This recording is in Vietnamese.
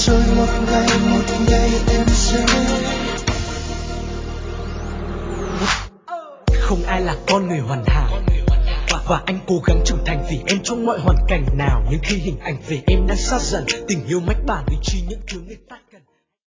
rồi một ngày em sẽ. Không ai là con người hoàn hảo, và anh cố gắng trưởng thành vì em trong mọi hoàn cảnh nào. Nhưng khi hình ảnh về em đang xa dần, tình yêu mách bảo lý trí những thứ nghịch